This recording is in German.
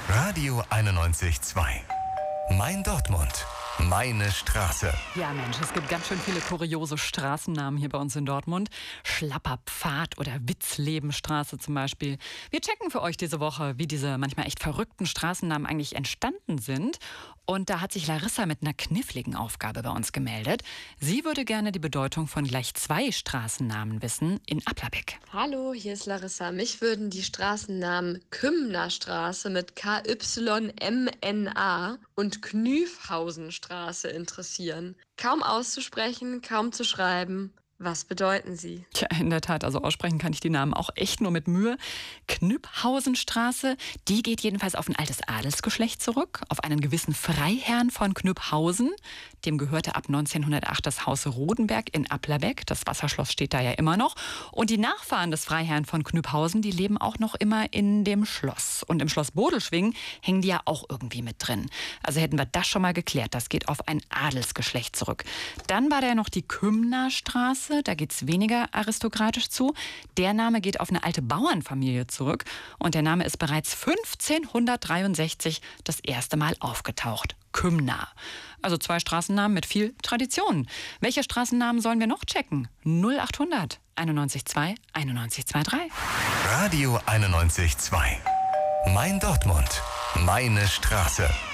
Radio 91.2. Mein Dortmund. Meine Straße. Ja Mensch, es gibt ganz schön viele kuriose Straßennamen hier bei uns in Dortmund. Schlapperpfad oder Witzlebenstraße zum Beispiel. Wir checken für euch diese Woche, wie diese manchmal echt verrückten Straßennamen eigentlich entstanden sind. Und da hat sich Larissa mit einer kniffligen Aufgabe bei uns gemeldet. Sie würde gerne die Bedeutung von gleich 2 Straßennamen wissen in Applerbeck. Hallo, hier ist Larissa. Mich würden die Straßennamen Kümnerstraße mit KYMNA und Knüfhausenstraße interessieren. Kaum auszusprechen, kaum zu schreiben. Was bedeuten sie? Tja, in der Tat, also aussprechen kann ich die Namen auch echt nur mit Mühe. Knüpphausenstraße, die geht jedenfalls auf ein altes Adelsgeschlecht zurück, auf einen gewissen Freiherrn von Knüpphausen. Dem gehörte ab 1908 das Haus Rodenberg in Applerbeck. Das Wasserschloss steht da ja immer noch. Und die Nachfahren des Freiherrn von Knüpphausen, die leben auch noch immer in dem Schloss. Und im Schloss Bodelschwingh hängen die ja auch irgendwie mit drin. Also hätten wir das schon mal geklärt. Das geht auf ein Adelsgeschlecht zurück. Dann war da ja noch die Kümnerstraße. Da geht es weniger aristokratisch zu. Der Name geht auf eine alte Bauernfamilie zurück. Und der Name ist bereits 1563 das erste Mal aufgetaucht. Kümner. Also 2 Straßennamen mit viel Tradition. Welche Straßennamen sollen wir noch checken? 0800 91.2 91.23. Radio 91.2. Mein Dortmund. Meine Straße.